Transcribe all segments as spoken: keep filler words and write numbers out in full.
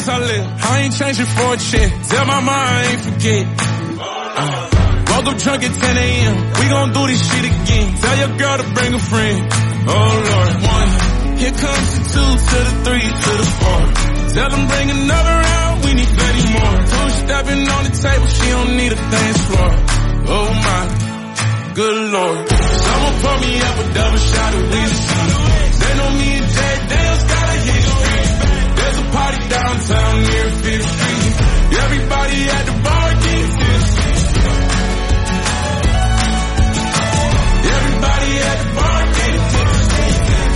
since I left. I ain't changing for a check. Tell my mom I ain't forget. Uh, woke up drunk at ten a.m. We gon' do this shit again. Tell your girl to bring a friend. Oh Lord, one. Here comes the two to the three to the four. Tell them bring another round. We need plenty more. Two stepping on the table. She don't need a dance floor. Oh my, good Lord. Someone pour me up a double shot of whiskey. They know me and Jack Daniels got a history. There's a party downtown near Fifth Street. Everybody at the bar getting tipsy. Everybody at the bar getting tipsy.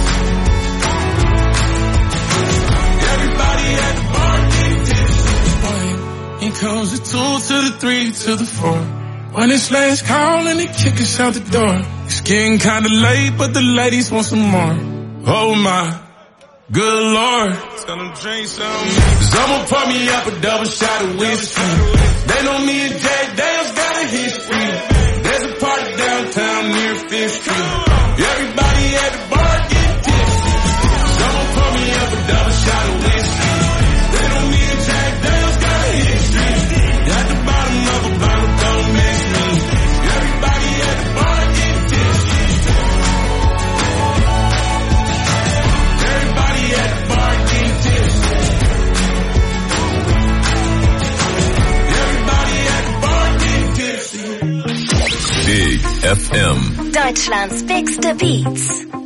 Everybody at the bar getting tipsy. Here comes the two to the three to the four. When it's last call and they kick us out the door. It's getting kinda late, but the ladies want some more. Oh my, good Lord. Tell them drink some. Someone pour me up a double shot of whiskey. They know me and Jack Daniels got a history. There's a party downtown near Fifth Street. Everybody at the bar getting tipsy. Someone pour me up a double shot of whiskey. They know me and Jack Daniels got a history. At the bottom of a bottle, don't mix me. Everybody at the bar getting tipsy. Everybody at the bar getting tipsy. Everybody at the bar getting tipsy. Big F M. Deutschlands bigste Beats.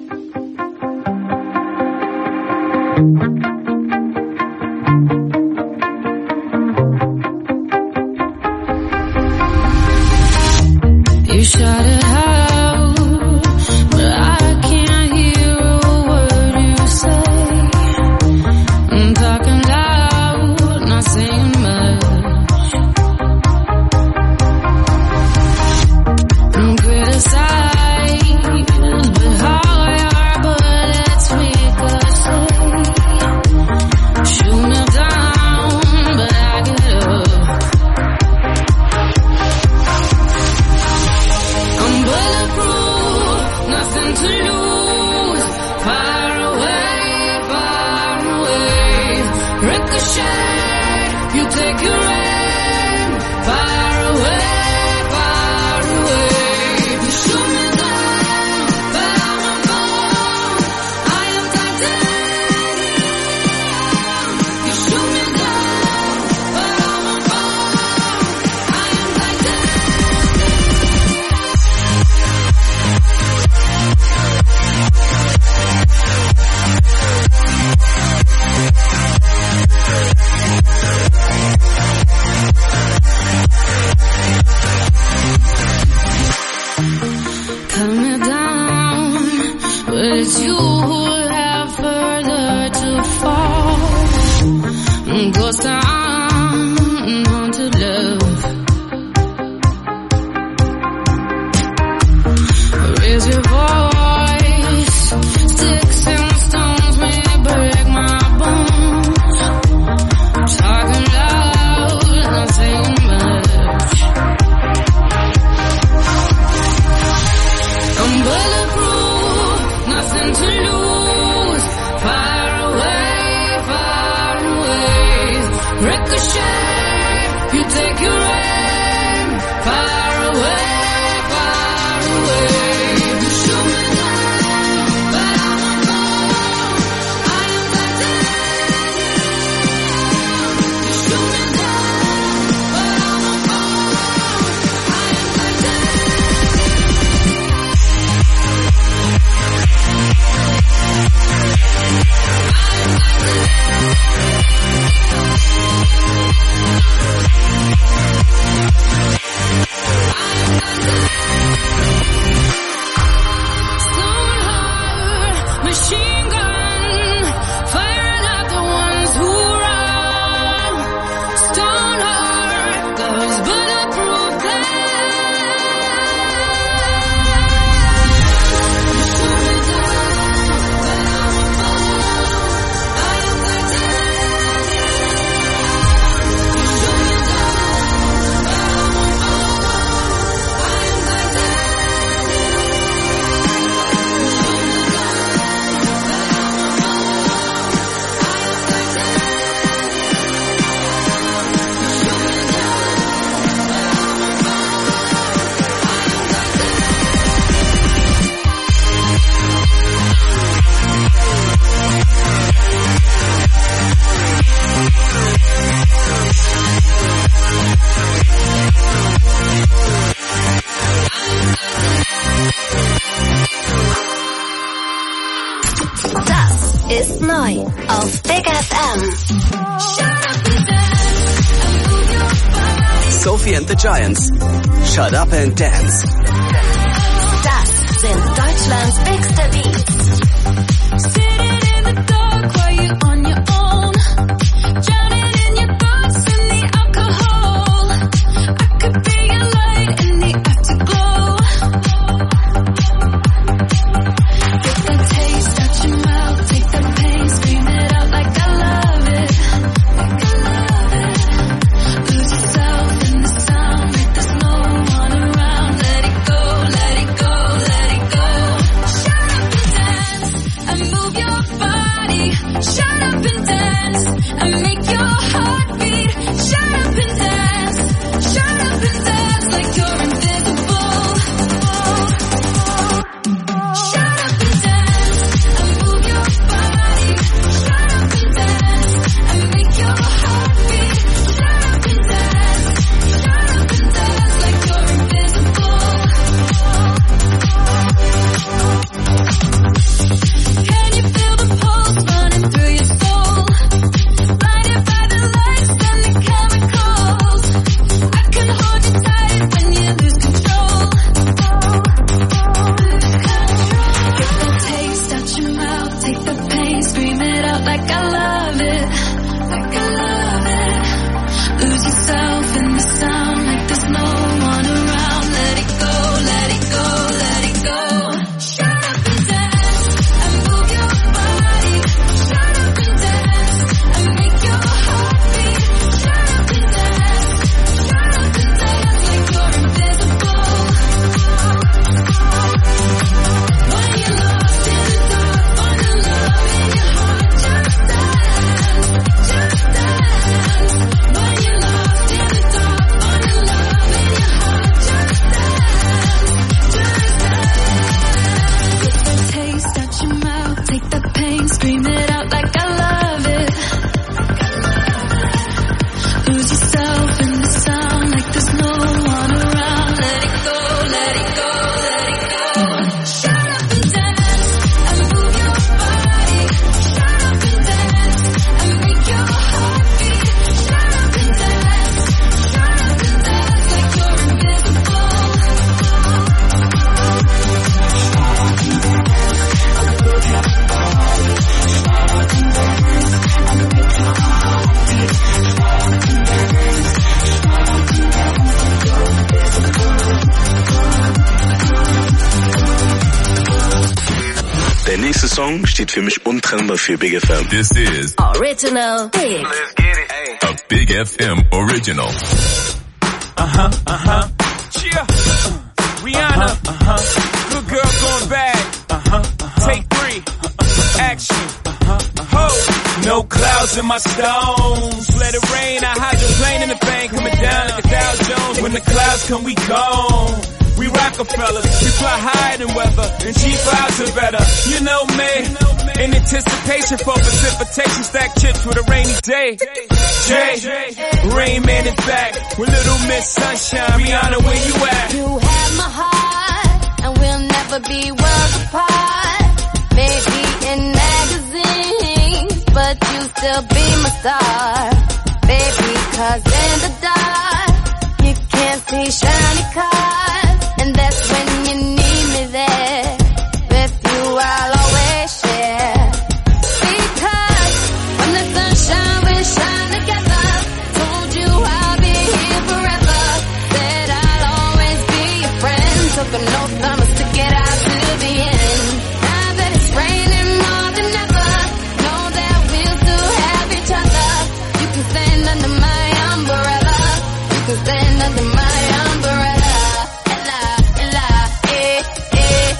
You shot it out, but I can't hear a word you say. I'm talking loud, not saying much. I'm criticized, but how your bullets ricochet. Shoot me down, but I get up. I'm bulletproof, nothing to lose. Far away, far away. Ricochet, you take your aim. Far away, far away. You shoot me down, but I won't fall. I am titanium. You shoot me down, but I won't fall. I am titanium. Cut me down, but it's you who have further to fall. Ghost town, haunted love. Raise your voice, sticks and stones may break my bones. Talking loud, not saying much. I'm bulletproof, nothing to lose. Far away, far away. Ricochet, you take your aim. Far away, far away. You shoot me down, but I won't fall. I am titanium. You shoot me down, but I won't fall. I am titanium. ist neu auf Big F M. Sophie and the Giants. Shut up and dance. Das sind Deutschlands bigste Beats. Sitting in the dark while you're on your own, drowning in your thoughts in the alcohol. I could be your light in the afterglow. Get the taste out your mouth, take the pain, scream it out like I love it, like I love it. Lose yourself in the sound like there's no one around. Let it go, let it go, let it go. Shut up and dance and move your body. Shut up and dance and make your heart beat. Shut up and dance, shut up and dance like you're invisible. Shut up and dance and move your body. Shut up and dance and make your heart beat. Shut up and dance, shut up and dance like you're invisible. Can you feel the pulse running through your soul? Blinded by the lights and the chemicals. I can hold you tight when you lose control. Get the taste out your mouth, take the pain, scream it out like I love it, like I love it. Lose yourself in the sound like there's no one around. Let it go, let it go, let it go. Shut up and dance and move your body. Shut up and dance and make your heart beat. Shut up and dance, shut up and dance like you're invisible. When you're lost in the dark, find a love in your heart. Just dance, just dance. When you're lost in the dark, find a love in your heart. Just dance, just dance. Get the taste out your mouth, take the pain, scream it out like I love it. Lose yourself in the sound like there's no one around. Let it go, let it go, let it go. Shut up and dance and move your body. Shut up and dance and make your heart beat. Shut up and dance, shut up and dance like you're invisible. Der nächste Song steht für mich untrennbar für Big F M. This is Original Big. a Big F M original. Uh-huh, uh-huh. Yeah. Rihanna. Uh-huh. Good girl going bad. Uh-huh, uh-huh. Take three. Uh-huh. Action. Uh-huh, uh-huh. Ho. No clouds in my stones. Let it rain. I hydroplane in the bank. Coming down like a Dow Jones. When the clouds come, we gone. We Rockefellers, we fly higher than weather, and cheap vibes are better. You know me, in anticipation for precipitation, stack chips with a rainy day. Jay, Rain Man is back with Little Miss Sunshine. Rihanna, where you at? You have my heart, and we'll never be worlds apart. Maybe in magazines, but you still be my star. Baby, 'cause in the dark, you can't see shiny cars. And that's when you need me there. With you I'll always share. Because when the sunshine will shine together. Told you I'll be here forever. Said I'll always be your friend. Took an oath I'ma stick it out to the end. Now that it's raining more than ever, know that we'll still have each other. You can stand under my umbrella. You can stand under my umbrella. Ella, Ella, eh, eh.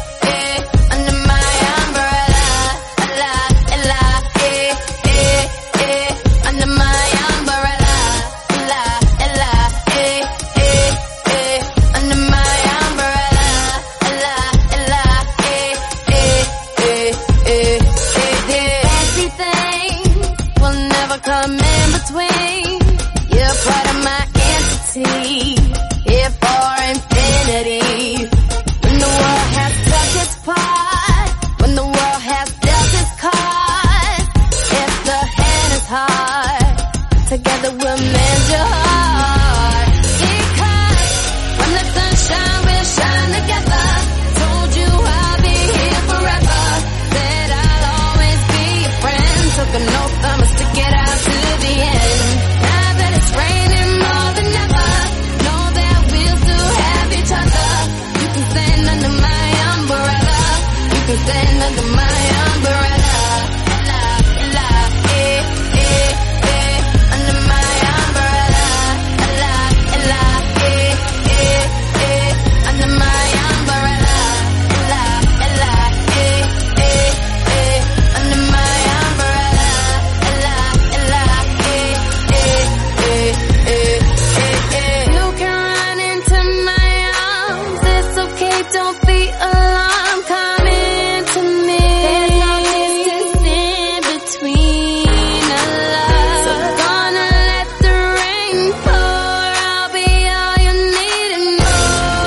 stand under my umbrella. La, la, eh, eh, eh, under my umbrella. La, la, eh, eh, eh, under my umbrella. La, la, eh, eh, eh, under my umbrella. La, la, eh, eh, eh, eh, eh, eh. You can run into my arms. It's okay, don't be alarmed. Come into me. There's no distance in between our love. So gonna let the rain pour. I'll be all you need and more.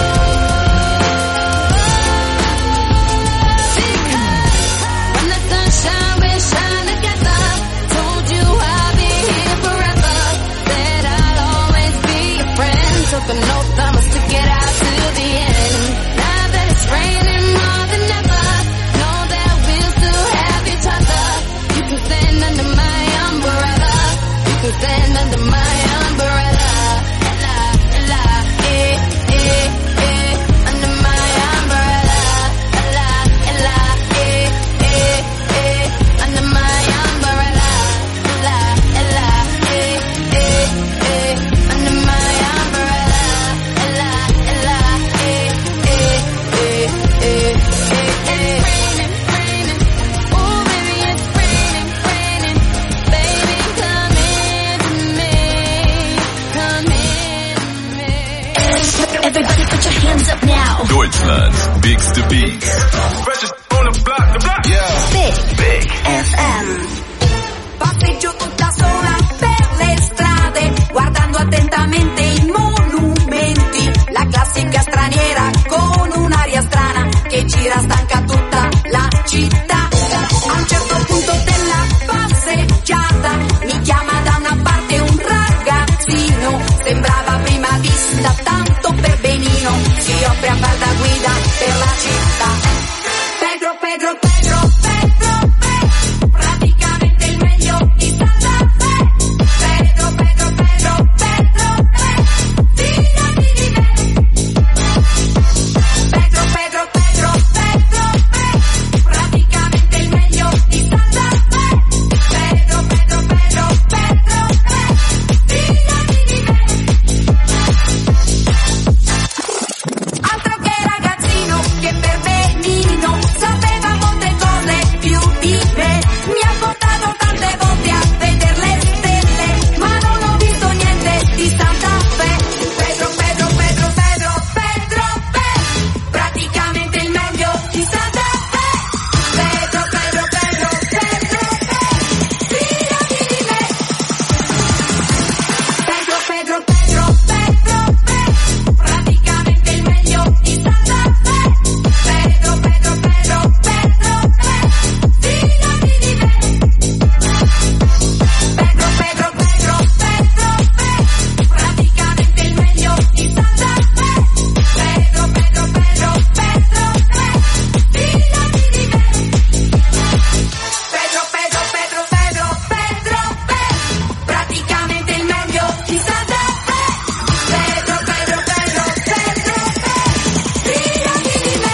Because when the sunshine we shine together. Told you I'll be here forever. Said I'll always be your friend. Took an oath, I'ma stick it out to the end. Now that it's raining more than ever, know that we'll still have each other. You can stand under my umbrella. You can stand under my umbrella. La, la, eh, eh, eh, under my umbrella. La, la, eh, eh, eh, under my umbrella. La, la, eh, eh, eh, under my umbrella. La, la, eh, eh, eh, eh, eh, eh. Raining, raining, oh baby it's raining, raining. Baby come into me, come into me. Everybody put your hands up now. Deutschland's bigste Beats. Big, Big F M. Passeggio tutta sola per le strade, guardando attentamente i monumenti. La classica straniera con un'aria strana che gira stanca tutta la città. A un certo punto della passeggiata mi chiama da una parte un ragazzino. Sembrava a prima vista tanto per benino. Si offre a far da guida per la città. Pedro, Pedro, Pedro, Pedro, Pedro, praticamente il meglio di Santa Fe. Pedro, Pedro, Pedro, Pedro, Pedro, fidati di me. Pedro, Pedro, Pedro, Pedro, Pedro, praticamente il meglio di Santa Fe. Pedro, Pedro, Pedro, Pedro, Pedro, fidati di me. Altro che ragazzino che per benino sapeva molte cose più di me. Mi ha portato tante volte a vedere le stelle, ma non ho visto niente di Santa Fe. Pedro, Pedro, Pedro, Pedro, Pedro, Pedro, praticamente il meglio di Santa Fe. Pedro, Pedro, Pedro, Pedro, Pedro, fidati di me. Pedro, Pedro, Pedro, Pedro, Pedro, praticamente il meglio di Santa Fe. Pedro, Pedro, Pedro, Pedro, Pedro, fidati di me. Pedro, Pedro, Pedro, Pedro, Pedro, praticamente il meglio di Santa Fe. Pedro, Pedro, Pedro, Pedro, Pedro, fidati di me. Pedro, Pedro, Pedro, Pedro, Pedro, Pedro, praticamente il meglio di Santa Fe. Pedro, Pedro, Pedro, Pedro, Pedro, fidati di me.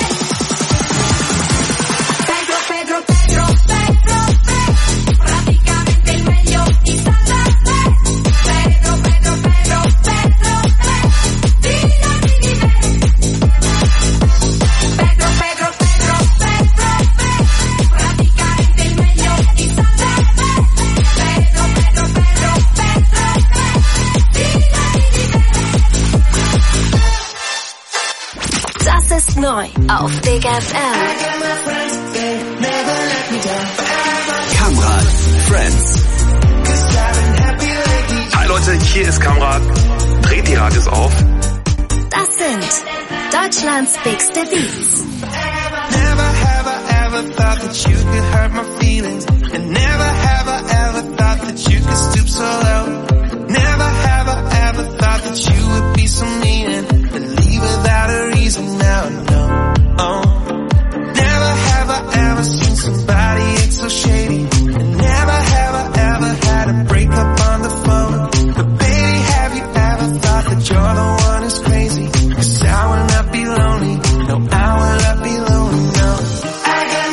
Pedro, Pedro, Pedro, Pedro, Pedro, praticamente il meglio di Santa Fe. Pedro, Pedro, Pedro, Pedro, Pedro, fidati di me. Pedro, Pedro, Pedro, Pedro, Pedro, praticamente il meglio di Santa Fe. Pedro, Pedro, Pedro, Pedro, Pedro, fidati di me. Das ist neu auf Big F M. Kamrad, Friends. Hi Leute, hier ist Kamrad. Dreht die Radios auf. Das sind Deutschlands bigste Beats. Never have I ever thought that you could hurt my feelings. And never have I ever thought that you could stoop so low. Never have I ever thought that you would be so mean and leave without a reason. Now I know. Oh. Never have I ever seen somebody act so shady. And never have I ever had a breakup on the phone. But baby, have you ever thought that you're the one who's crazy? 'Cause I will not be lonely. No, I will not be lonely. No, I got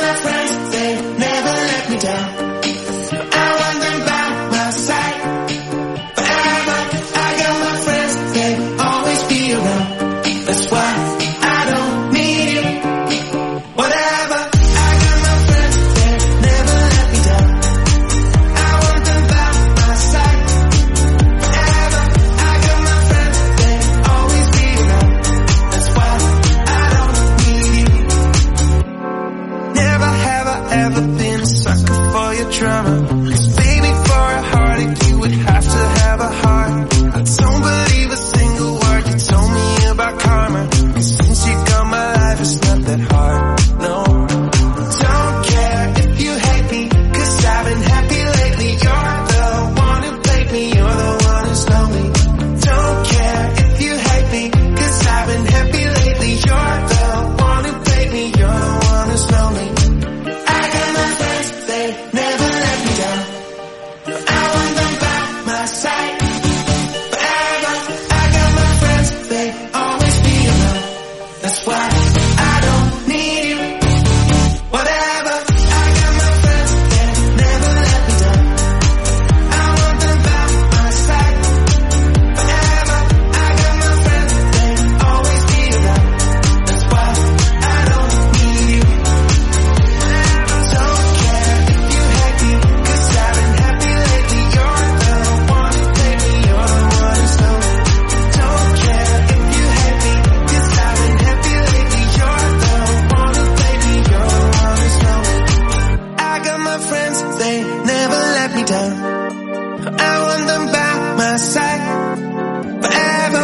ever been a sucker for your drama. 'Cause baby, for a heartache, you would have to have a heart. I don't believe a single word you told me about karma. 'Cause since you got my life, it's not that hard, no. Don't care if you hate me, 'cause I've been happy lately. You're the one who played me, you're the one who's lonely. Don't care if you hate me, 'cause I've been happy lately. You're the one who played me, you're the one who's lonely. I got my friends, they never let me down. I want them by my side forever. I got my friends, they always be around. That's why I don't need you. Whatever. I got my friends, they never let me down. I want them by my side forever. I got my friends, they always be around. That's why I don't need you. Don't care if you hate me, 'cause I've been happy lately. You're the one who played me, you're the one who's lonely. Don't care if you hate me, 'cause I've been happy lately. You're the one who played me, you're the one who's lonely. I got my friends, they never let me down. I want them by my side forever.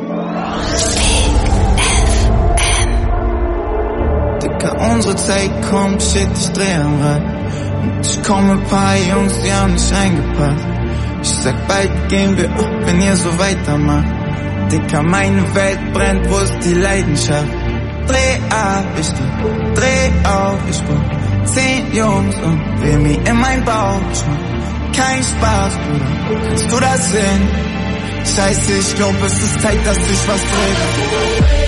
Dicker, unsere Zeit kommt, shit, ich dreh am Rad. Und ich komme ein paar Jungs, die haben nicht reingepasst. Ich sag, bald gehen wir ab, wenn ihr so weitermacht. Dicker, meine Welt brennt, wo ist die Leidenschaft? Dreh ab, ich dreh, dreh auf, ich brauch zehn Jungs und will mir in mein Bauch. Ich mach kein Spaß, Bruder, kannst du das sehen? Scheiße, ich glaub, es ist Zeit, dass ich was dreh.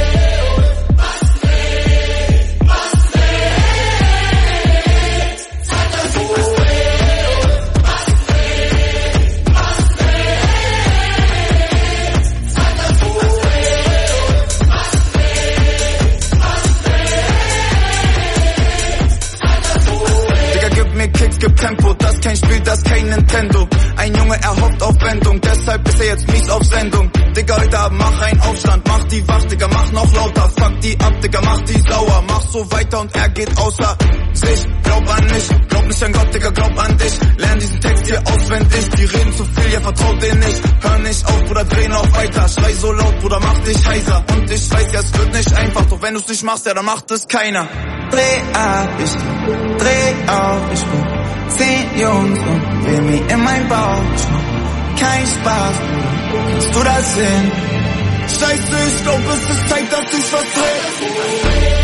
Gibt Tempo, das kein Spiel, das kein Nintendo. Ein Junge erhofft auf Wendung, deshalb ist er jetzt mies auf Sendung. Digga, heute Abend mach einen Aufstand, mach die wach, Digga, mach noch lauter. Fuck die ab, Digga, mach die sauer. Mach so weiter und er geht außer sich. Glaub an mich, glaub nicht an Gott, Digga, glaub an dich. Lern diesen Text hier auswendig, die reden zu viel, ja vertraut denen nicht. Hör nicht auf, Bruder, dreh noch weiter. Schrei so laut, Bruder, mach dich heiser. Und ich weiß, ja, es wird nicht einfach, doch wenn du's nicht machst, ja, dann macht es keiner. Dreh ab, ich dreh, dreh auf, ich brauch zehn Jungs und will mir in mein Bauch. Ich mach kein Spaß, Bruder, kannst du das sehen? Scheiße, ich glaub, es ist Zeit, dass ich was dreh.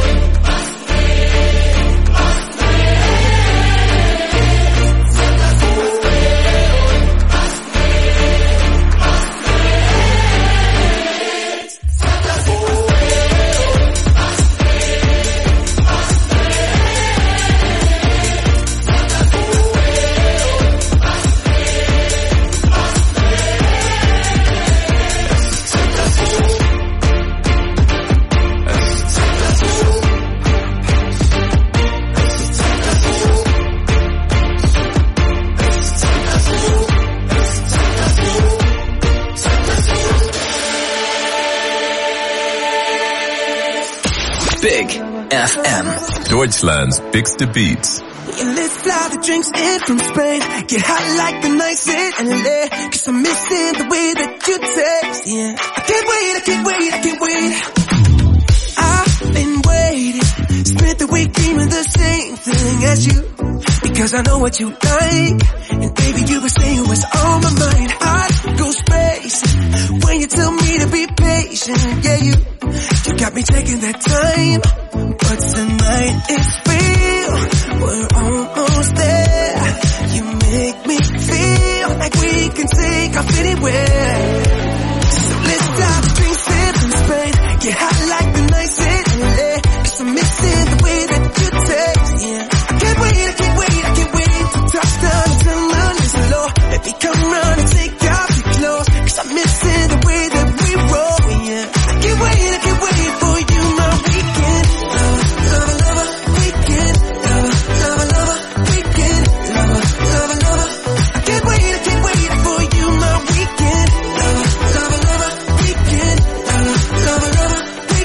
Big F M. Deutschland's biggest beats. And let's fly the drinks in from Spain. Get hot like the nights in L A. Cause I'm missing the way that you taste. Yeah. I can't wait, I can't wait, I can't wait. I've been waiting. Spent the week dreaming the same thing as you. Because I know what you like. And baby, you were saying what's on my mind. I go spacing when you tell me to be patient. Yeah, you, you got me taking that time. But tonight it's real. We're almost there. You make me feel like we can take off anywhere. So let's stop the drinks in Spain. Get hot like the nights in L A. Cause I'm missing the way that you taste. Yeah. I can't wait, I can't wait, I can't wait to touch down until none is low. Baby, come run and take off your clothes. Cause I'm missing the way that we roll. Yeah. I can't wait, I can't wait for you, my weekend. Lover, lover, lover, weekend. Lover, lover, lover, weekend. Lover, lover, lover. I can't wait, I can't wait for you, my weekend. Lover, lover, lover, weekend. Lover, lover, lover,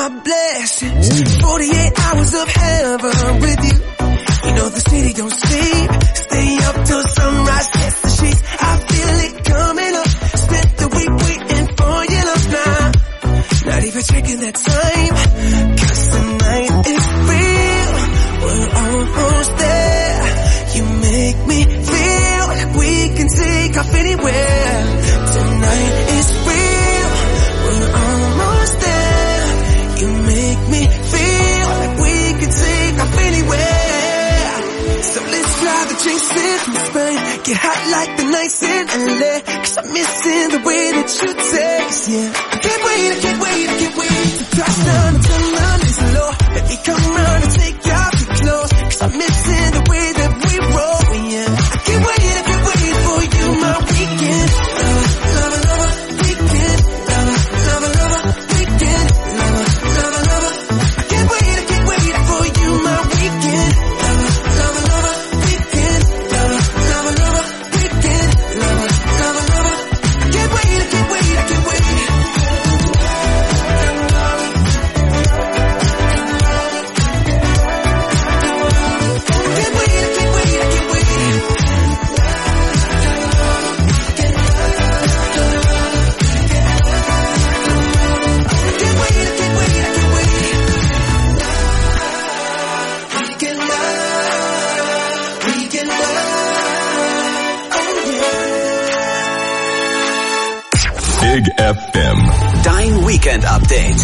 my blessings. forty-eight hours of heaven with you. You know the city don't sleep. Stay up till sunrise, kiss the sheets. I feel it coming up. Spent the week waiting for your love now. Not even checking that time. Cause the night is real. We're almost there. You make me feel like we can take off anywhere. Tonight is real. We're almost there. You make me feel like we can take off anywhere. So let's fly the drinks in from Spain. Get hot like the nights in L A. Cause I'm missing the way that you taste, yeah. I can't wait, I can't wait, I can't wait to touch down and turn around this low. Let me come around and take off your clothes. Cause I'm missing the way that we roll, yeah. I can't wait, I can't wait for you, my weekend. Lover, lover, lover, weekend. Lover, lover, lover, weekend. Lover, lover, lover. I can't wait, I can't wait for you, my weekend. Lover, lover, lover, weekend. Lover, lover, lover, weekend. Lover, lover, lover. I can't wait, I can't wait, I can't wait. Big F M. Dein Weekend Update.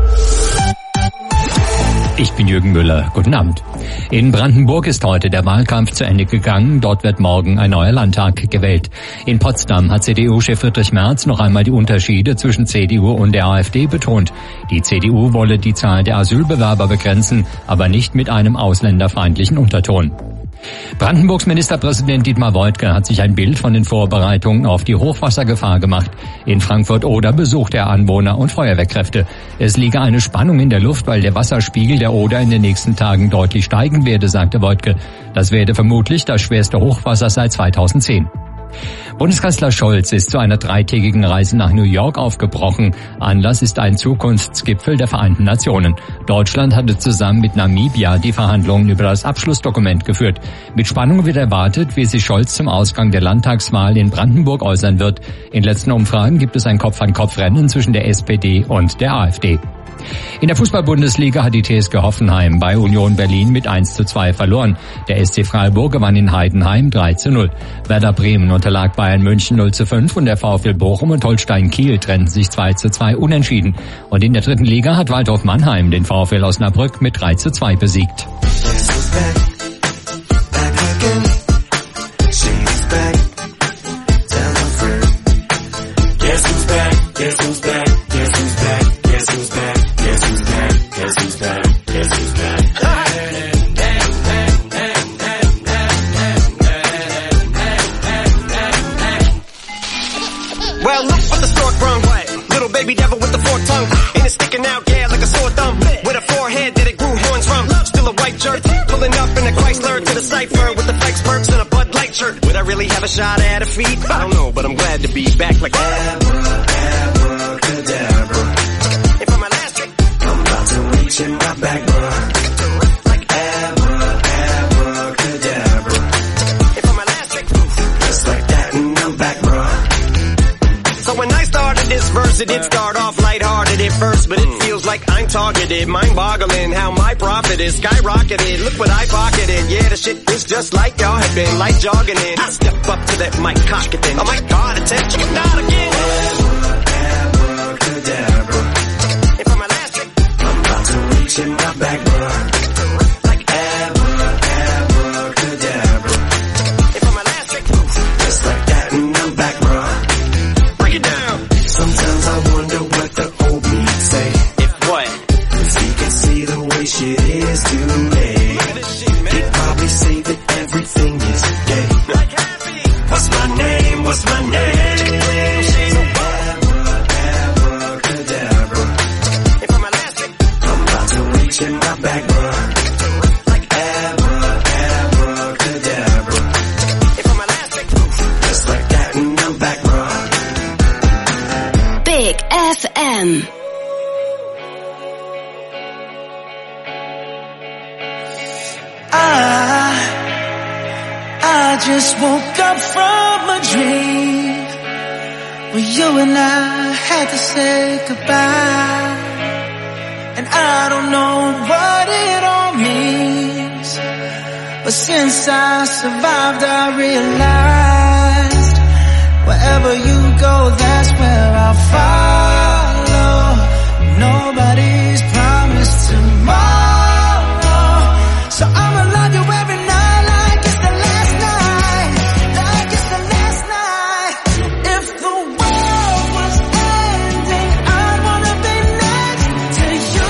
Ich bin Jürgen Müller. Guten Abend. In Brandenburg ist heute der Wahlkampf zu Ende gegangen. Dort wird morgen ein neuer Landtag gewählt. In Potsdam hat C D U-Chef Friedrich Merz noch einmal die Unterschiede zwischen C D U und der AfD betont. Die C D U wolle die Zahl der Asylbewerber begrenzen, aber nicht mit einem ausländerfeindlichen Unterton. Brandenburgs Ministerpräsident Dietmar Woidke hat sich ein Bild von den Vorbereitungen auf die Hochwassergefahr gemacht. In Frankfurt-Oder besucht er Anwohner und Feuerwehrkräfte. Es liege eine Spannung in der Luft, weil der Wasserspiegel der Oder in den nächsten Tagen deutlich steigen werde, sagte Woidke. Das werde vermutlich das schwerste Hochwasser seit zweitausendzehn. Bundeskanzler Scholz ist zu einer dreitägigen Reise nach New York aufgebrochen. Anlass ist ein Zukunftsgipfel der Vereinten Nationen. Deutschland hatte zusammen mit Namibia die Verhandlungen über das Abschlussdokument geführt. Mit Spannung wird erwartet, wie sich Scholz zum Ausgang der Landtagswahl in Brandenburg äußern wird. In letzten Umfragen gibt es ein Kopf-an-Kopf-Rennen zwischen der S P D und der AfD. In der Fußball-Bundesliga hat die T S G Hoffenheim bei Union Berlin mit eins zu zwei verloren. Der S C Freiburg gewann in Heidenheim drei zu null. Werder Bremen unterlag Bayern München null zu fünf und der VfL Bochum und Holstein Kiel trennten sich zwei zu zwei unentschieden. Und in der dritten Liga hat Waldhof Mannheim den VfL Osnabrück mit drei zu zwei besiegt. Well, look what the stork brung. Little baby devil with the forked tongue. And it's sticking out, yeah, like a sore thumb. With a forehead that it grew horns from. Still a white jerk. Pulling up in a Chrysler to the Cypher with the Fikes perks and a Bud Light shirt. Would I really have a shot at a feat? I don't know, but I'm glad to be back like abracadabra. And for my last trick, I'm about to reach in my back, bro. Like abracadabra. And for my last trick, just like that, and I'm back, bro. So when I started this verse, it did start off lighthearted at first, but it feels like I'm targeted. Mind-boggling how my profit is skyrocketed. Look what I pocketed. Yeah, the shit is just like y'all have been, like jogging in. I step up to that mic, cock it then. Oh my God, attention, not again. Abracadabra. And for my last trick, I'm about to reach in my back, bro. Like abracadabra. And for my last trick, just like that, and I'm back, bro. Sometimes I wonder what the old me'd say. If what? If he could see the way shit is today, he'd probably say that everything is gay. What's my name? What's my name? So abracadabra. And for my last trick, I'm about to reach in my back, bro. Like abracadabra. And for my last trick, just like that, and I'm back, bro. Big F M. just woke up from a dream where you and I had to say goodbye. And I don't know what it all means, but since I survived I realized wherever you go, that's where I'll follow. Nobody's promised tomorrow, so I'ma love you every night like it's the last night, like it's the last night. If the world was ending, I'd wanna be next to you.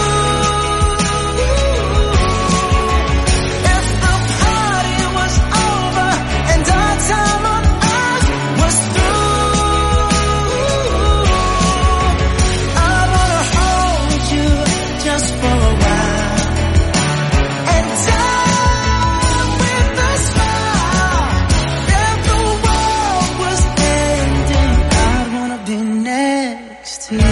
If the party was over and our time on earth was through, I'd wanna hold you just for a while and die with a smile. If the world was ending, I'd wanna be next to you.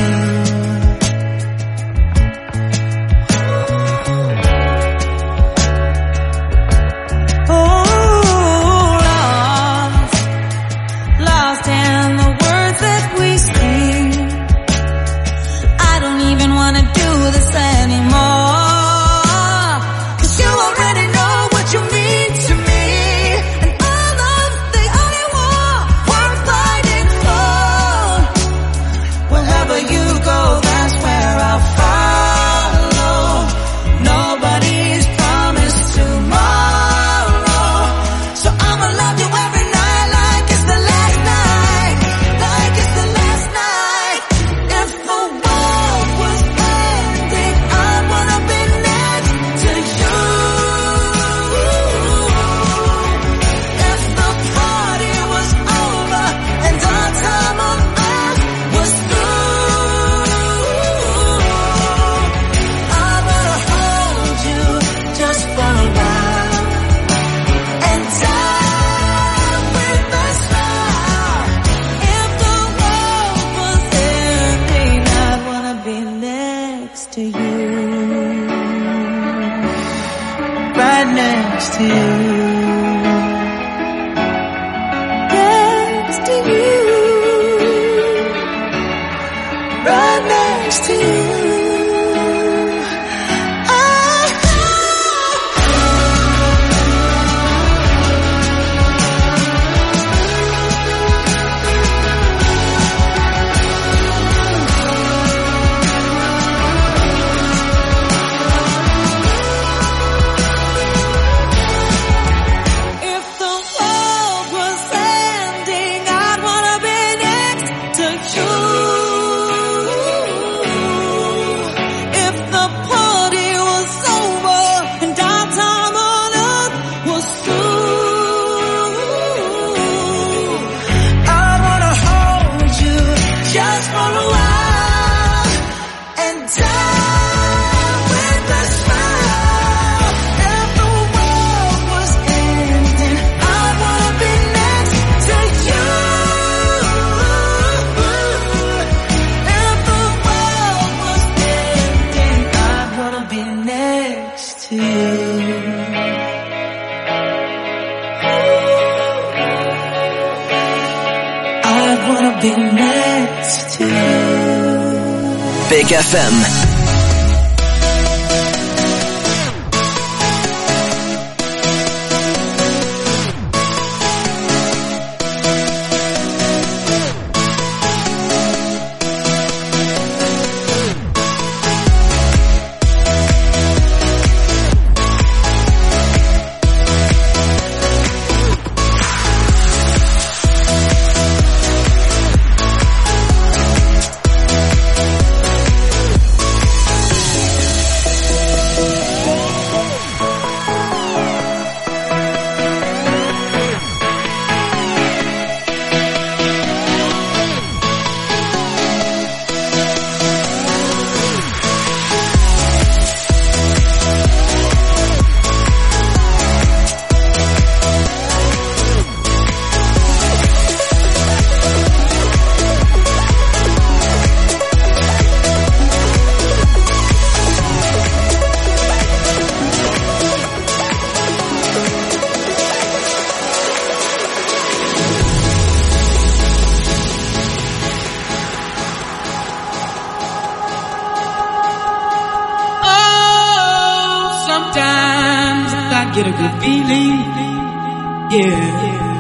Oh, lost, lost in the words that we sing. I don't even wanna do this anymore, 'cause you already know what you mean to me, and all of the only war worth fighting for. Wherever you go, that's where I'll follow. Nobody's promised tomorrow, so I'ma love you every night like it's the last night, like it's the last night. If the world was ending, I'd wanna be next to you. If the party was over and our time on earth was through, I wanna hold you just for a while and die with a smile. If the world was ending, I'd wanna be next to you, right next to you, next to you, right next to you. If the world was ending, I'd wanna be next to you. If the party was over and our time on earth was through, I'd wanna hold you just for a while and die with a smile. If the world was ending, I'd wanna be next to you. If the world was ending, I'd wanna be next to you. I'd wanna be next to you. Big F M. get a good feeling, yeah.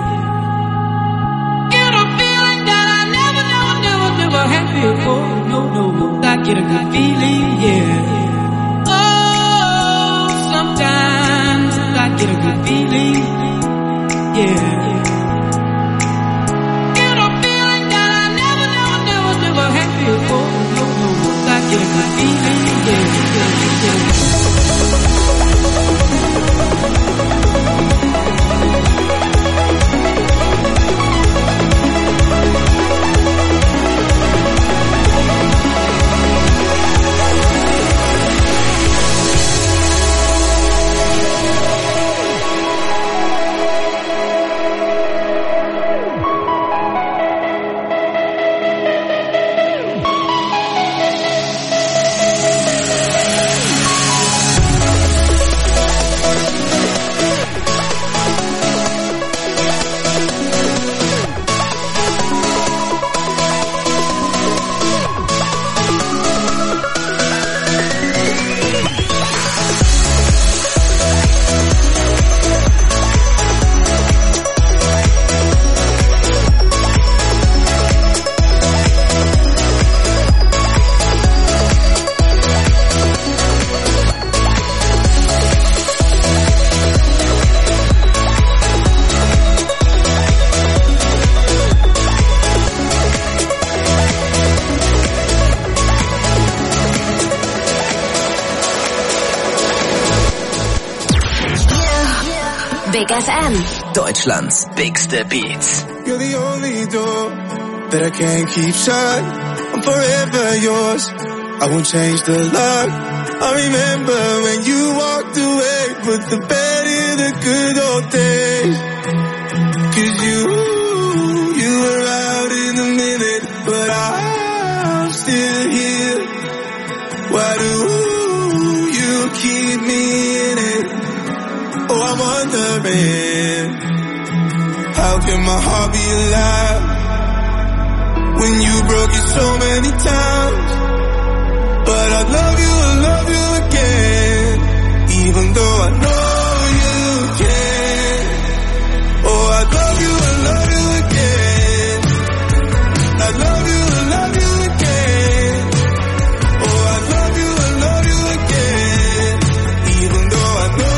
Get a feeling that I never, never, never, never had before. No, no, no, I get a good feeling, yeah. Oh, sometimes I get a good feeling, yeah. Get a feeling that I never, never, never, never had before. No, no, no, I get a good feeling, yeah, yeah, yeah. Big F M. Deutschlands bigste Beats. You're the only door that I can't keep shut. I'm forever yours. I won't change the lock. I remember when you walked away, put the bed in the good old days. Cause you, you were out in a minute, but I'm still here. Why do you keep me in it? Oh, I'm wondering, how can my heart be alive when you broke it so many times? But I love you, I love you again, even though I know you can. Oh, I love you, I love you again. I love you, I love you again. Oh, I love you, I love you again, even though I know.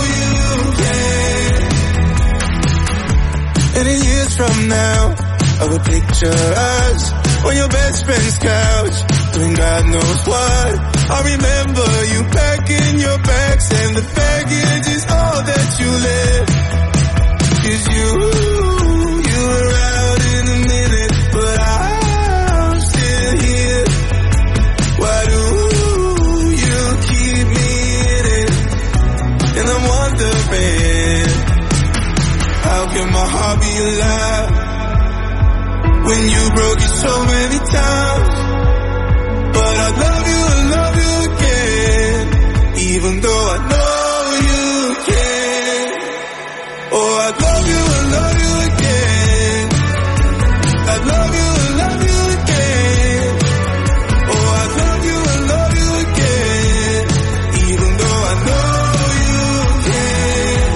And in years from now, I will picture us on your best friend's couch, doing God knows what. I remember you packing your bags, and the baggage is all that you left. Cause you, you were out in a minute, but I'm still here. Why do you keep me in it? And I'm wondering, how can my heart be alive when you broke it so many times? But I love you, I love you again, even though I know you can. Oh, I love you, I love you again. I love you, I love you again. Oh, I love you, I love you again, even though I know you can.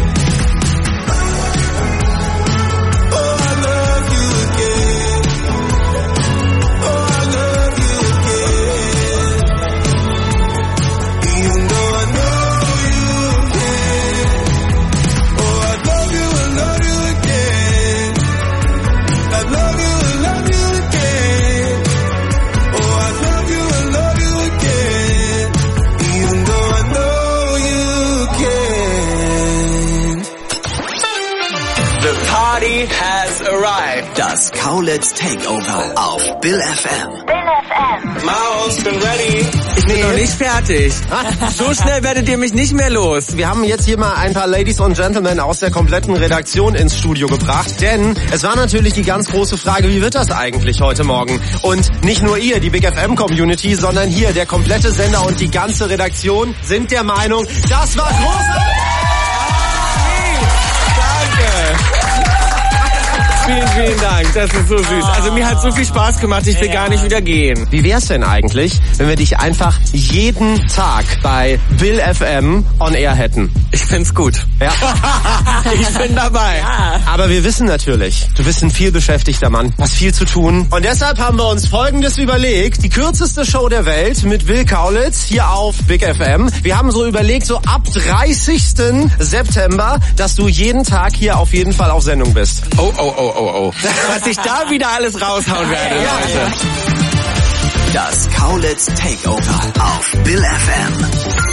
Has arrived. Das Kaulitz Takeover auf Bill F M. Bill F M. Maus, bin ready. Ich bin noch nicht fertig. So schnell werdet ihr mich nicht mehr los. Wir haben jetzt hier mal ein paar Ladies und Gentlemen aus der kompletten Redaktion ins Studio gebracht, denn es war natürlich die ganz große Frage, wie wird das eigentlich heute Morgen? Und nicht nur ihr, die Big F M Community, sondern hier der komplette Sender und die ganze Redaktion sind der Meinung, das war großartig. Danke. Vielen, vielen Dank. Das ist so süß. Also mir hat so viel Spaß gemacht, ich will gar nicht wieder gehen. Wie wär's denn eigentlich, wenn wir dich einfach jeden Tag bei Bill F M on Air hätten? Ich find's gut. Ja. Ich bin dabei. Ja. Aber wir wissen natürlich, du bist ein vielbeschäftigter Mann, hast viel zu tun. Und deshalb haben wir uns Folgendes überlegt. Die kürzeste Show der Welt mit Bill Kaulitz hier auf Big F M. Wir haben so überlegt, so ab dreißigsten September, dass du jeden Tag hier auf jeden Fall auf Sendung bist. Oh, oh, oh, oh, oh. Was ich da wieder alles raushauen werde, Leute. Das Kaulitz Takeover auf Bill F M.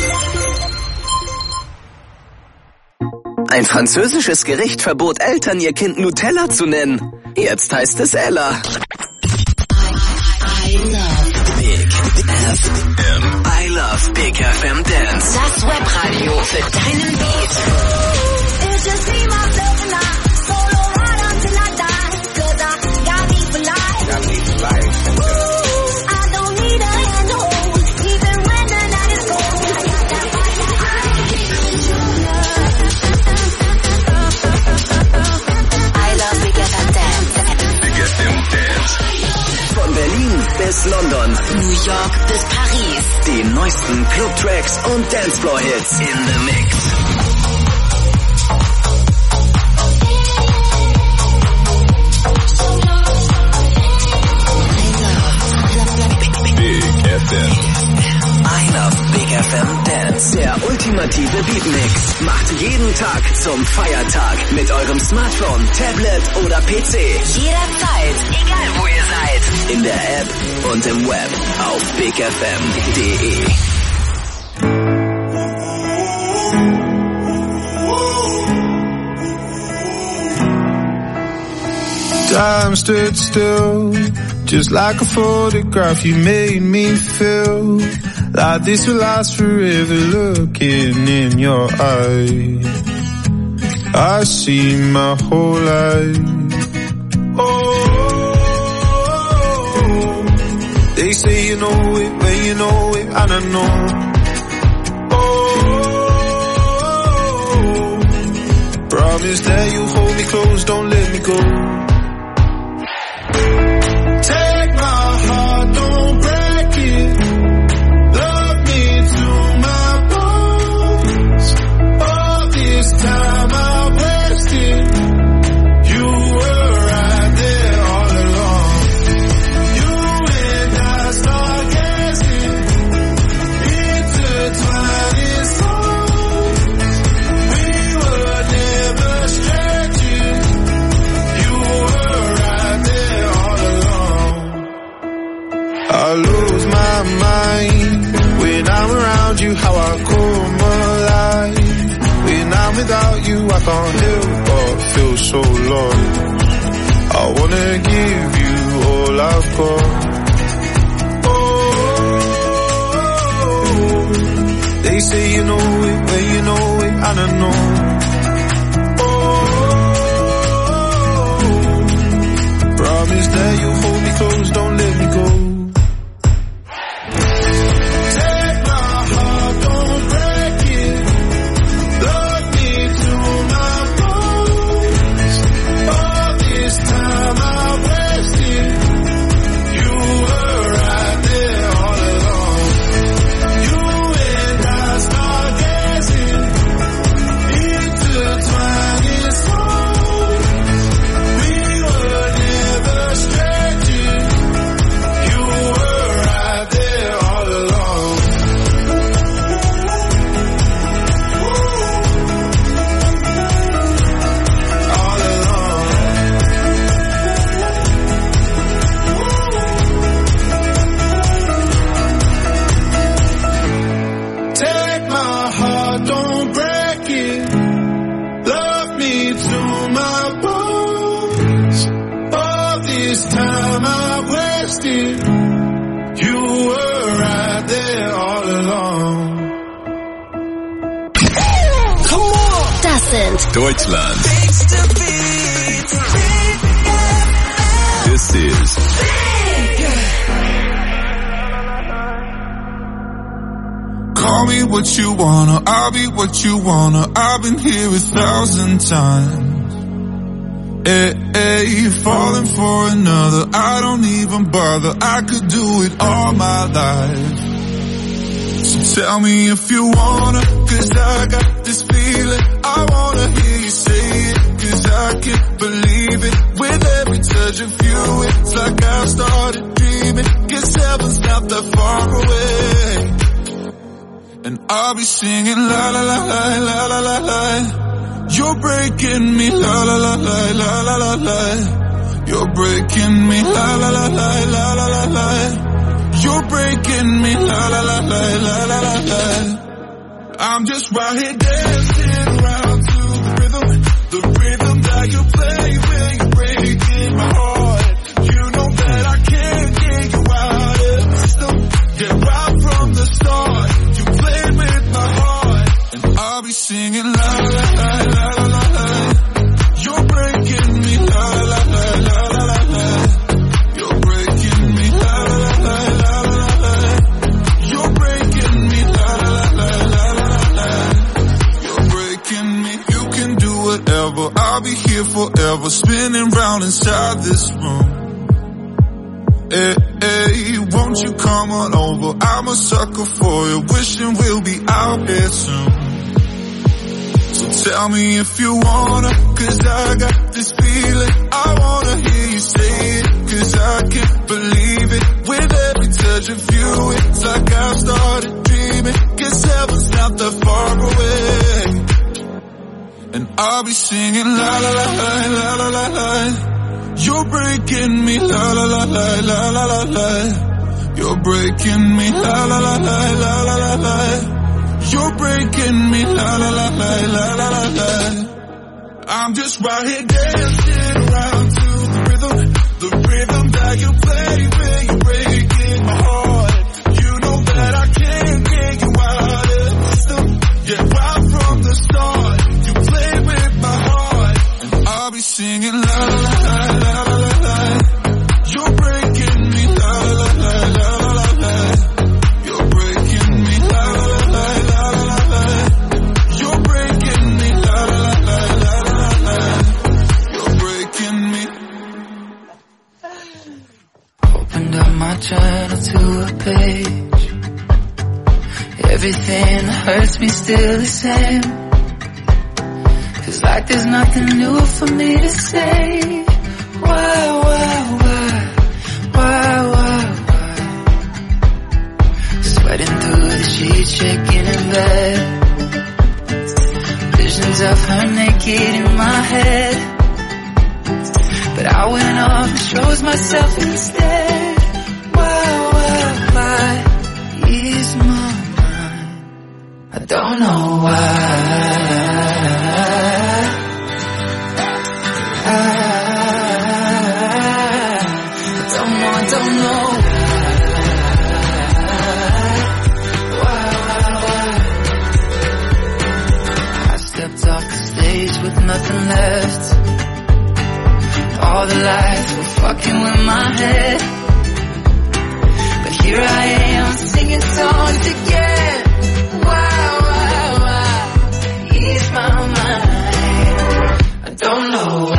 Ein französisches Gericht verbot Eltern, ihr Kind Nutella zu nennen. Jetzt heißt es Ella. I love Big F M. I love Big F M Dance. Das Webradio für deinen Beat. It's just me, myself and I. Solo ride until I die. Cause I got me for life. Got me for life. Ooh, I don't need a hand to hold. Even when the night is cold. I got that fire. I love Big F M Dance. Big F M Dance. Von Berlin bis London. New York bis Paris. Die neuesten Club-Tracks und Dancefloor-Hits in the Mix. Big F M. I love Big F M Dance. Der ultimative Beatmix macht jeden Tag zum Feiertag mit eurem Smartphone, Tablet oder P C. Jederzeit, egal wo ihr seid. In der App und im Web auf big f m punkt d e. Time stood still, just like a photograph. You made me feel like this will last forever. Looking in your eyes, I see my whole life. Oh, they say you know it when you know it, and I know. Oh, promise that you hold me close, don't let me go. Take my heart, don't break it. Love me to my bones. All this time I wasted. You were right there all along. You and I start guessing. Intertwined in songs. We were never stretching. You were right there all along. I lose my mind when I'm around you, how I come alive. When I'm without you, I can't help but feel so lost. I wanna give you all I've got. Oh, they say you know it when you know it, and I know. Oh, promise that you hold me close, don't let me go. Deutschland. This is call me what you wanna, I'll be what you wanna. I've been here a thousand times. Hey, hey, falling for another, I don't even bother. I could do it all my life. So tell me if you wanna, cause I got this feeling. I wanna hear you say it, cause I can't believe it. With every touch of you, it's like I've started dreaming. Cause heaven's not that far away. And I'll be singing la la la la la la la la. You're breaking me, la la la la la la la la. You're breaking me, la la la la la la la la. You're breaking me, la la la la la la la la. I'm just right here dancing around to the rhythm, the rhythm that you play when you're breaking my heart. You know that I can't get you out of the system. Yeah, right from the start, you played with my heart, and I'll be singing la la la la la la la. You're breaking me, la la la la la la la. You're breaking me, la la la la la la la. You're breaking me, la la la la la la. You're breaking me. You can do whatever, I'll be here forever, spinning round inside this room. Hey, hey, won't you come on over? I'm a sucker for you, wishing we'll be out here soon. So tell me if you wanna, cause I got this feeling. I wanna hear you say it, cause I can't believe it. With every touch of you, it's like I've started dreaming. Cause heaven's not that far away. And I'll be singing la la la la la la la la. You're breaking me, la la la la la la la la. You're breaking me, la la la la la la la la. You're breaking me, la la la la la la la la. I'm just right here dancing around to the rhythm, the rhythm that you play when you're breaking my heart. You know that I can't get you out of the system. Yeah, right from the start, you played with my heart, and I'll be singing la la la la la la la. You're breaking me, la la la la la la la. You're breaking me, la la la la la la la. You're breaking me, la la la la la la la. You're breaking me. Opened up my journal to a page. Everything that hurts me still the same. Feels like there's nothing new for me to say. Why, why, why, why, why, why? Sweating through the sheets, shaking in bed. Visions of her naked in my head. But I went off and chose myself instead. Why, why, why? Ease my mind. I don't know why. I, I don't know, I don't know why, why, why. I stepped off the stage with nothing left. All the lights were fucking with my head. But here I am singing songs again. Why, why, why? Ease my mind. I don't know why.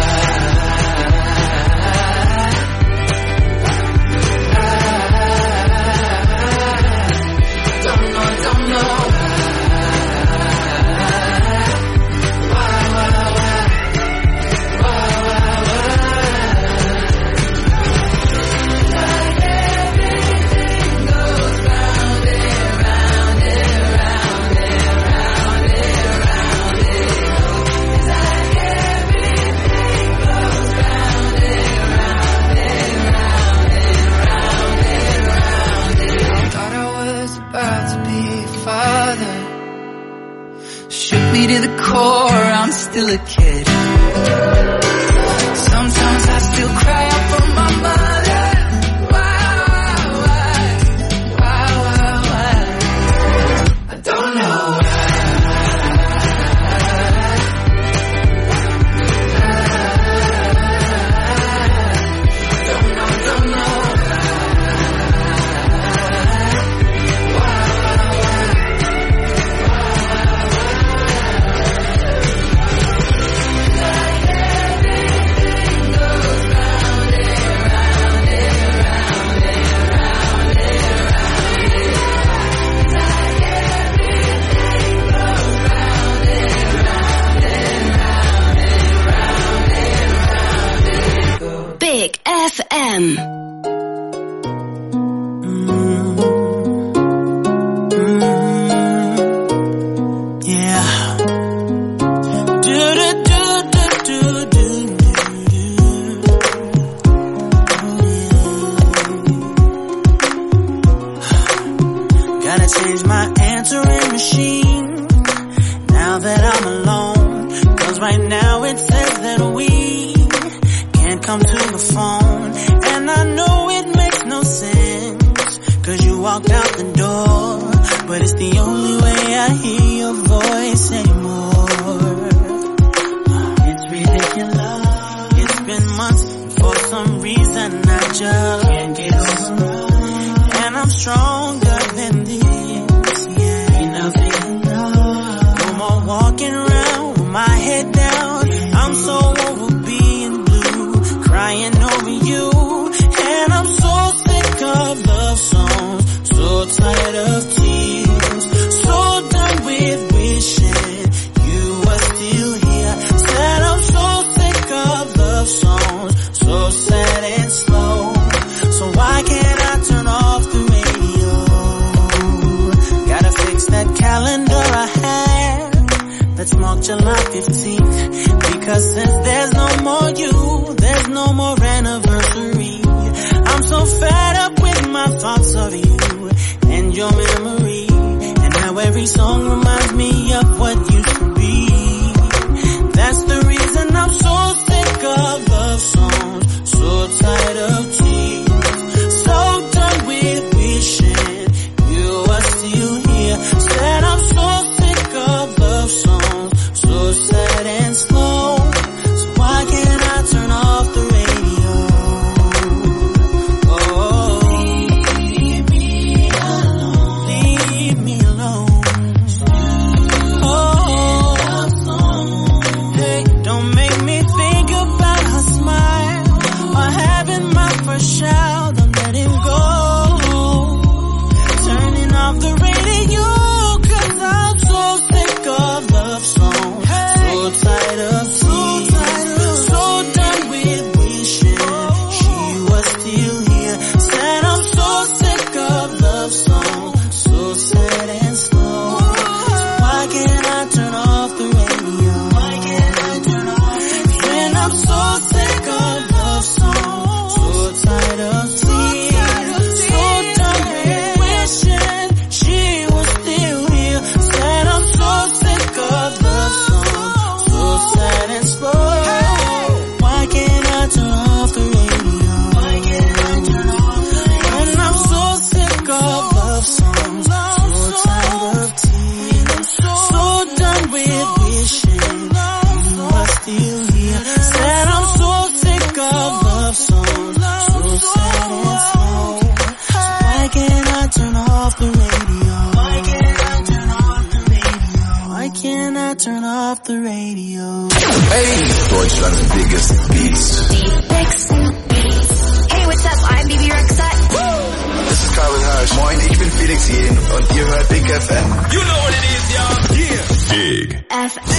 To the core, I'm still a kid. Sometimes I still cry out for my mother. Why, why, why, why, why? I don't know why. Don't know, don't know. Why, why, why? Gotta change my answering machine now that I'm alone. Cause right now it says that we can't come to the phone. And I know it makes no sense, cause you walked out the door. But it's the only way I hear your voice anymore. It's ridiculous. It's been months, and for some reason I just can't get over. And I'm stronger than this, yeah. Enough is enough. No more walking around with my head down. I'm so over being blue, crying over you. And I'm so sick of love songs, so tired of tears, so done with wishing you were still here. Said I'm so sick of love songs, so sad and slow. So why can't I turn off the radio? Gotta fix that calendar I had that's marked July fifteenth. Because since there's no more you, there's no more anniversary. I'm so fed up with my thoughts of you and your memory, and how every song reminds me of what used to be. That's the reason I'm so sick of love songs, so tired of tears, so done with wishing you were still here. Said I'm so sick of love songs, so sad and slow. So why can't I turn off the radio? Shout, I'm letting go. Turning off the radio, cause I'm so sick of love songs, so tired of tears, so done with wishing she was still here. Said I'm so sick of love songs, so sad and slow. So why can't I turn off the radio? Why can't I turn off the radio? When I'm so sick of love songs, so tired of tears, so done with wishing she was still here. Said I'm so sick of love songs, so sad and slow. Why can't I turn off the radio? Why can't I turn off the radio? When I'm so sick of love songs, so tired of tears, so done with wishing you were still here. Said I'm so sick of love songs, so sad and slow. So why can't I turn off the radio? Why can't I turn off the radio? Why can't I turn off the radio? Hey, Deutschland's biggest beats. Hey, what's up? I'm Bibi Rexha. Das ist Calvin Harris. Moin, ich bin Felix Jähn und ihr hört Big F M. You know what it is, y'all. Yeah. Big F M.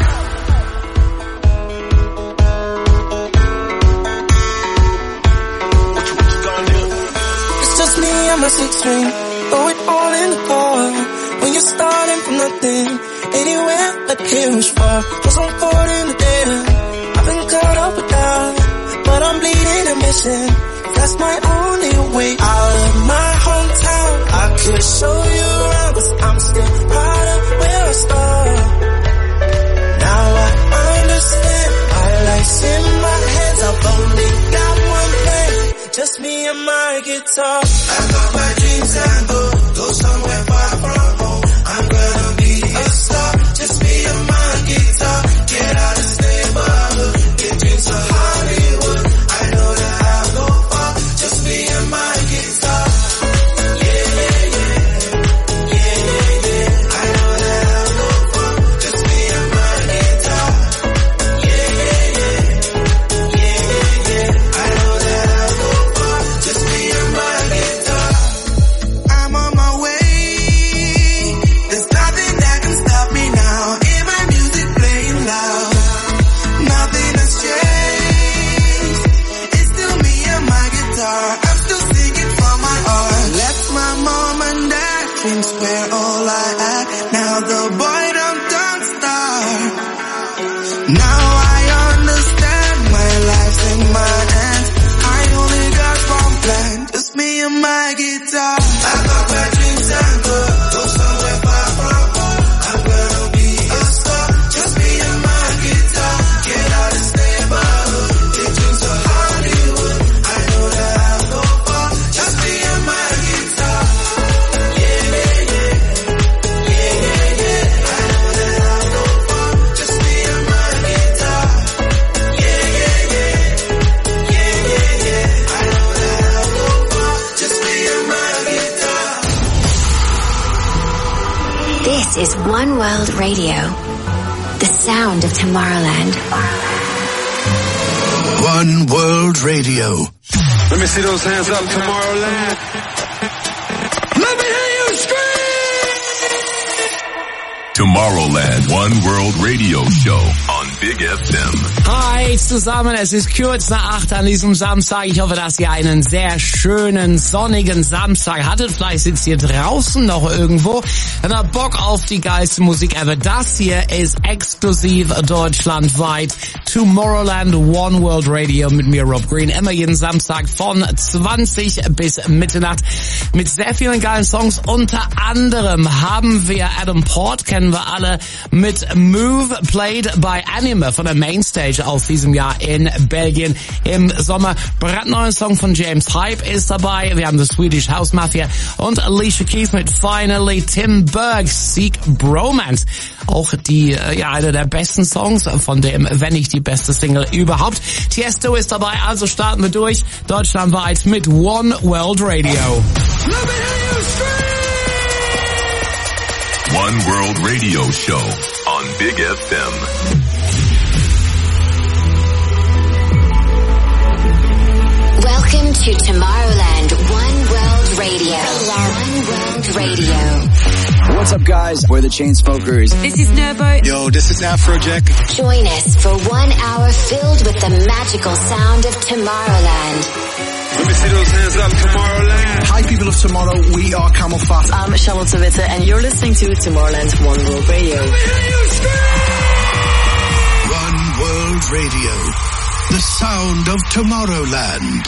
It's just me and my six string, throw it all in the car. When you're starting from nothing, anywhere but here is far. Cause I'm caught in the dead. I've been caught up with that, but I'm bleeding and missing. That's my only way out of my hometown. I could show you around, cause I'm still proud of where I started. Now I understand, my life's in my hands. I've only got one plan, just me and my guitar. I got my dreams and go, go somewhere far from home. I'm gonna be a star, just me and my guitar. Get out of this neighborhood, get dreams to Hollywood. I know that I'll go far, just me and my guitar. Yeah, yeah, yeah, yeah, yeah, yeah. I know that I'll go far, just me and my guitar. Yeah, yeah, yeah, yeah, yeah, yeah. I know that I'll go far, just me and my guitar. I'm on my way. There's nothing that can stop me now. Hear my music playing loud. Nothing has changed. It's still me and my guitar. I'm still singing from my heart. Left my mom and dad, drinks were all I had. Now the boy done done star. Now I understand, my life's in my hands. I only got one plan, just me and my guitar. I got my dreams and goals. This is One World Radio, the sound of Tomorrowland. One World Radio. Let me see those hands up, Tomorrowland. Let me hear you scream! Tomorrowland One World Radio Show on Big F M. Hi zusammen, es ist kurz nach acht an diesem Samstag. Ich hoffe, dass ihr einen sehr schönen, sonnigen Samstag hattet. Vielleicht sitzt ihr draußen noch irgendwo und habt Bock auf die geilste Musik ever. Das hier ist exklusiv deutschlandweit Tomorrowland One World Radio mit mir, Rob Green. Immer jeden Samstag von zwanzig bis Mitternacht mit sehr vielen geilen Songs. Unter anderem haben wir Adam Port, kennen wir alle, mit Move, played by Anima von der Mainstage aus diesem Jahr in Belgien im Sommer. Brandneuer Song von James Hype ist dabei. Wir haben The Swedish House Mafia und Alicia Keys mit Finally. Tim Berg, Seek Bromance. Auch die, ja, einer der besten Songs von dem, wenn nicht die beste Single überhaupt. Tiesto ist dabei, also starten wir durch. Deutschlandweit mit One World Radio. One World Radio Show on Big F M. Welcome to Tomorrowland One World Radio. One World Radio. What's up, guys? We're the Chainsmokers. This is Nervo. Yo, this is Afrojack. Join us for one hour filled with the magical sound of Tomorrowland. Let me see those hands up, Tomorrowland. Hi, people of tomorrow. We are Camel Fat. I'm Charlotte Witte, and you're listening to Tomorrowland One World Radio. One World Radio. The sound of Tomorrowland.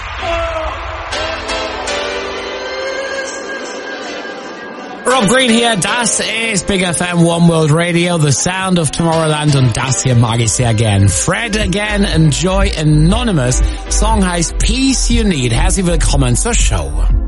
Rob Green hier, das ist Big F M One World Radio, the sound of Tomorrowland, und das hier mag ich sehr gern. Fred Again, Enjoy Anonymous, Song heißt Peace You Need. Herzlich willkommen zur Show.